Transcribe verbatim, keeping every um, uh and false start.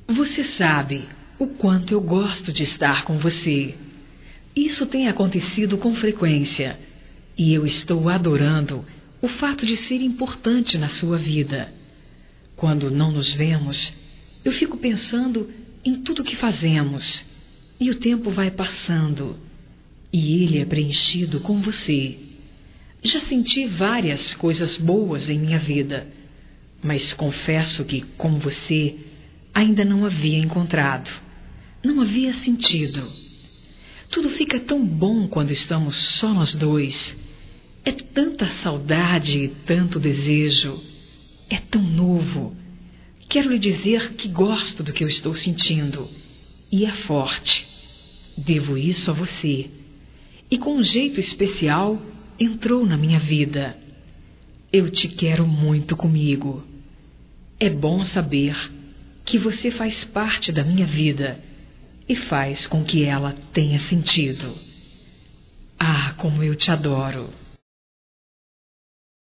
Você sabe o quanto eu gosto de estar com você. Isso tem acontecido com frequência e eu estou adorando o fato de ser importante na sua vida. Quando não nos vemos, eu fico pensando em tudo que fazemos e o tempo vai passando e ele é preenchido com você. Já senti várias coisas boas em minha vida, mas confesso que com você ainda não havia encontrado, não havia sentido. Tudo fica tão bom quando estamos só nós dois. É tanta saudade e tanto desejo. É tão novo. Quero lhe dizer que gosto do que eu estou sentindo. E é forte. Devo isso a você. E com um jeito especial, entrou na minha vida. Eu te quero muito comigo. É bom saber que você faz parte da minha vida e faz com que ela tenha sentido. Ah, como eu te adoro!